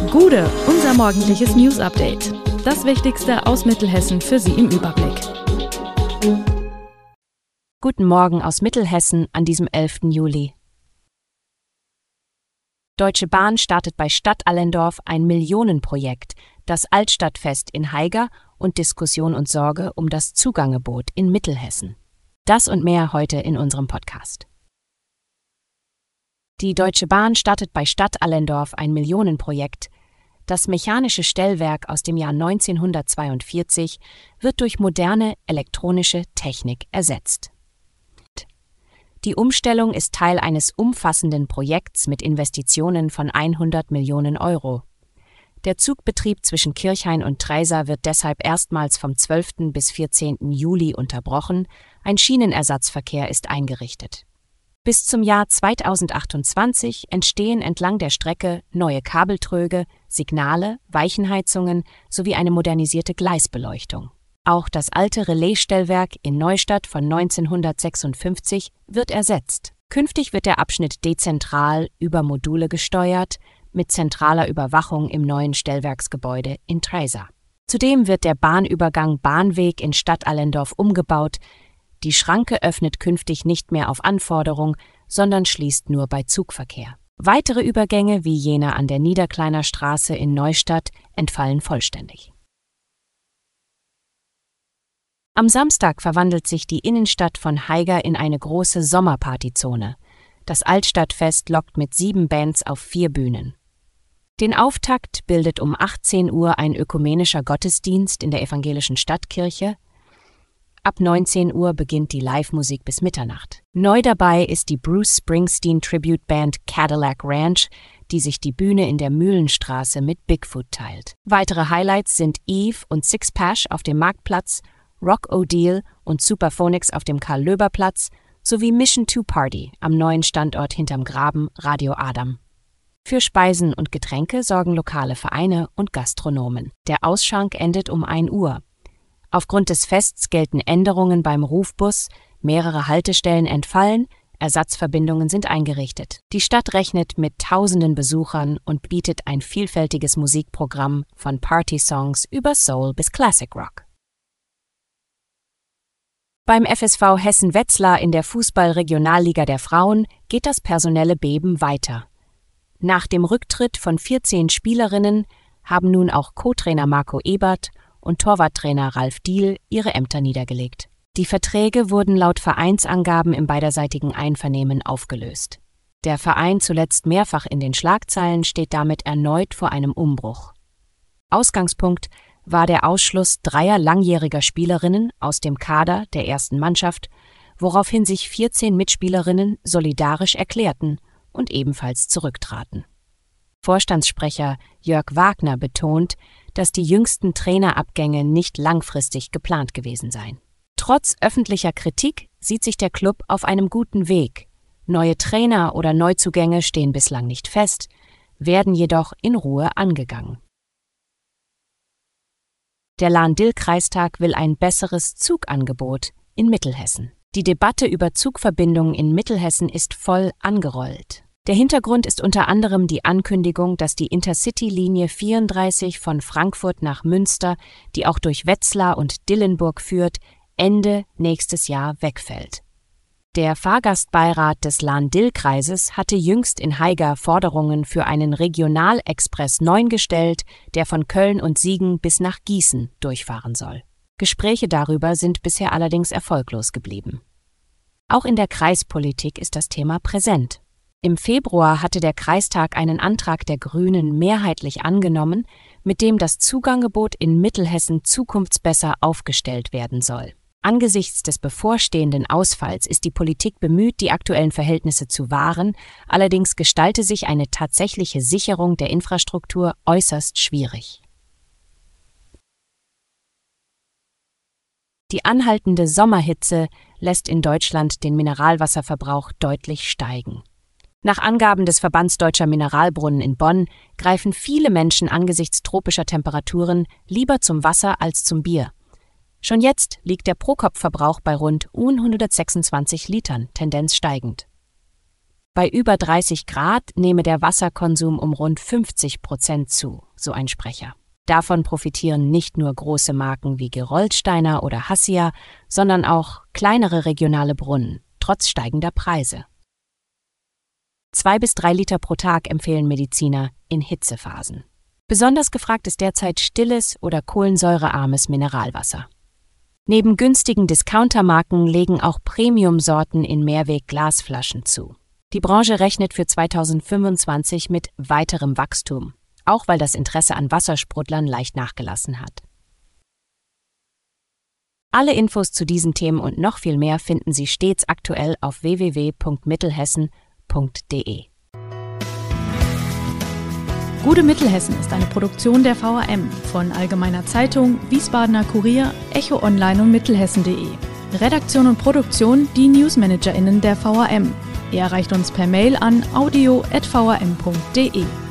Gude, unser morgendliches News-Update. Das Wichtigste aus Mittelhessen für Sie im Überblick. Guten Morgen aus Mittelhessen an diesem 11. Juli. Deutsche Bahn startet bei Stadt Allendorf ein Millionenprojekt, das Altstadtfest in Haiger und Diskussion und Sorge um das Zugangebot in Mittelhessen. Das und mehr heute in unserem Podcast. Die Deutsche Bahn startet bei Stadt Allendorf ein Millionenprojekt. Das mechanische Stellwerk aus dem Jahr 1942 wird durch moderne elektronische Technik ersetzt. Die Umstellung ist Teil eines umfassenden Projekts mit Investitionen von 100 Millionen Euro. Der Zugbetrieb zwischen Kirchhain und Treysa wird deshalb erstmals vom 12. bis 14. Juli unterbrochen, ein Schienenersatzverkehr ist eingerichtet. Bis zum Jahr 2028 entstehen entlang der Strecke neue Kabeltröge, Signale, Weichenheizungen sowie eine modernisierte Gleisbeleuchtung. Auch das alte Relaisstellwerk in Neustadt von 1956 wird ersetzt. Künftig wird der Abschnitt dezentral über Module gesteuert, mit zentraler Überwachung im neuen Stellwerksgebäude in Treysa. Zudem wird der Bahnübergang Bahnweg in Stadt Allendorf umgebaut. Die Schranke öffnet künftig nicht mehr auf Anforderung, sondern schließt nur bei Zugverkehr. Weitere Übergänge wie jener an der Niederkleiner Straße in Neustadt entfallen vollständig. Am Samstag verwandelt sich die Innenstadt von Haiger in eine große Sommerpartyzone. Das Altstadtfest lockt mit 7 Bands auf 4 Bühnen. Den Auftakt bildet um 18 Uhr ein ökumenischer Gottesdienst in der evangelischen Stadtkirche. Ab 19 Uhr beginnt die Live-Musik bis Mitternacht. Neu dabei ist die Bruce Springsteen Tribute Band Cadillac Ranch, die sich die Bühne in der Mühlenstraße mit Bigfoot teilt. Weitere Highlights sind Eve und Sixpash auf dem Marktplatz, Rock O'Deal und Superphonics auf dem Karl-Löber-Platz sowie Mission 2 Party am neuen Standort hinterm Graben Radio Adam. Für Speisen und Getränke sorgen lokale Vereine und Gastronomen. Der Ausschank endet um 1 Uhr. Aufgrund des Fests gelten Änderungen beim Rufbus, mehrere Haltestellen entfallen, Ersatzverbindungen sind eingerichtet. Die Stadt rechnet mit tausenden Besuchern und bietet ein vielfältiges Musikprogramm von Party-Songs über Soul bis Classic Rock. Beim FSV Hessen-Wetzlar in der Fußball-Regionalliga der Frauen geht das personelle Beben weiter. Nach dem Rücktritt von 14 Spielerinnen haben nun auch Co-Trainer Marco Ebert und Torwarttrainer Ralf Diehl ihre Ämter niedergelegt. Die Verträge wurden laut Vereinsangaben im beiderseitigen Einvernehmen aufgelöst. Der Verein, zuletzt mehrfach in den Schlagzeilen, steht damit erneut vor einem Umbruch. Ausgangspunkt war der Ausschluss 3 langjähriger Spielerinnen aus dem Kader der ersten Mannschaft, woraufhin sich 14 Mitspielerinnen solidarisch erklärten und ebenfalls zurücktraten. Vorstandssprecher Jörg Wagner betont, dass die jüngsten Trainerabgänge nicht langfristig geplant gewesen seien. Trotz öffentlicher Kritik sieht sich der Klub auf einem guten Weg. Neue Trainer oder Neuzugänge stehen bislang nicht fest, werden jedoch in Ruhe angegangen. Der Lahn-Dill-Kreistag will ein besseres Zugangebot in Mittelhessen. Die Debatte über Zugverbindungen in Mittelhessen ist voll angerollt. Der Hintergrund ist unter anderem die Ankündigung, dass die Intercity-Linie 34 von Frankfurt nach Münster, die auch durch Wetzlar und Dillenburg führt, Ende nächstes Jahr wegfällt. Der Fahrgastbeirat des Lahn-Dill-Kreises hatte jüngst in Haiger Forderungen für einen Regionalexpress 9 gestellt, der von Köln und Siegen bis nach Gießen durchfahren soll. Gespräche darüber sind bisher allerdings erfolglos geblieben. Auch in der Kreispolitik ist das Thema präsent. Im Februar hatte der Kreistag einen Antrag der Grünen mehrheitlich angenommen, mit dem das Zugangebot in Mittelhessen zukunftsbesser aufgestellt werden soll. Angesichts des bevorstehenden Ausfalls ist die Politik bemüht, die aktuellen Verhältnisse zu wahren, allerdings gestalte sich eine tatsächliche Sicherung der Infrastruktur äußerst schwierig. Die anhaltende Sommerhitze lässt in Deutschland den Mineralwasserverbrauch deutlich steigen. Nach Angaben des Verbands Deutscher Mineralbrunnen in Bonn greifen viele Menschen angesichts tropischer Temperaturen lieber zum Wasser als zum Bier. Schon jetzt liegt der Pro-Kopf-Verbrauch bei rund 126 Litern, Tendenz steigend. Bei über 30 Grad nehme der Wasserkonsum um rund 50% zu, so ein Sprecher. Davon profitieren nicht nur große Marken wie Gerolsteiner oder Hassia, sondern auch kleinere regionale Brunnen, trotz steigender Preise. 2 bis 3 Liter pro Tag empfehlen Mediziner in Hitzephasen. Besonders gefragt ist derzeit stilles oder kohlensäurearmes Mineralwasser. Neben günstigen Discountermarken legen auch Premium-Sorten in Mehrweg-Glasflaschen zu. Die Branche rechnet für 2025 mit weiterem Wachstum, auch weil das Interesse an Wassersprudlern leicht nachgelassen hat. Alle Infos zu diesen Themen und noch viel mehr finden Sie stets aktuell auf www.mittelhessen.de. Gute Mittelhessen ist eine Produktion der VRM von Allgemeiner Zeitung, Wiesbadener Kurier, Echo Online und Mittelhessen.de. Redaktion und Produktion die NewsmanagerInnen der VRM. Ihr erreicht uns per Mail an audio@vrm.de.